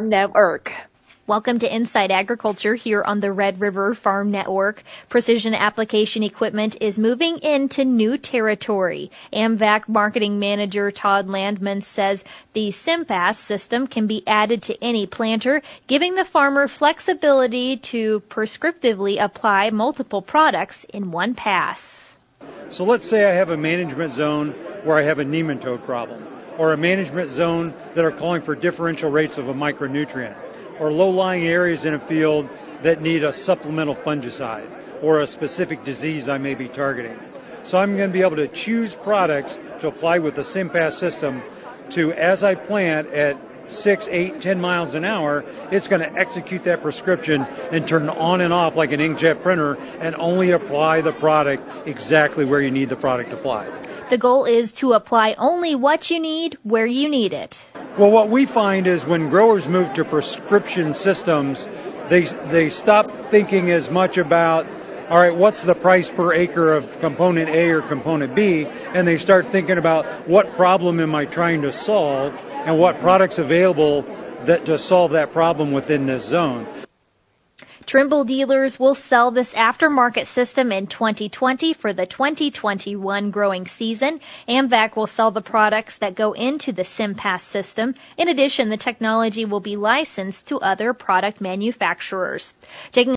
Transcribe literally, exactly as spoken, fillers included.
Farm Network. Welcome to Inside Agriculture here on the Red River Farm Network. Precision application equipment is moving into new territory. AMVAC marketing manager Todd Landman says the SimPass system can be added to any planter, giving the farmer flexibility to prescriptively apply multiple products in one pass. So let's say I have a management zone where I have a nematode problem, or a management zone that are calling for differential rates of a micronutrient, or low-lying areas in a field that need a supplemental fungicide or a specific disease I may be targeting. So I'm going to be able to choose products to apply with the SimPass system to, as I plant at six, eight, ten miles an hour, it's going to execute that prescription and turn on and off like an inkjet printer and only apply the product exactly where you need the product applied. The goal is to apply only what you need where you need it. Well, what we find is when growers move to prescription systems, they they stop thinking as much about, all right, what's the price per acre of component A or component B, and they start thinking about what problem am I trying to solve and what products available that to solve that problem within this zone. Trimble dealers will sell this aftermarket system in twenty twenty for the twenty twenty-one growing season. AMVAC will sell the products that go into the SimPass system. In addition, the technology will be licensed to other product manufacturers. Taking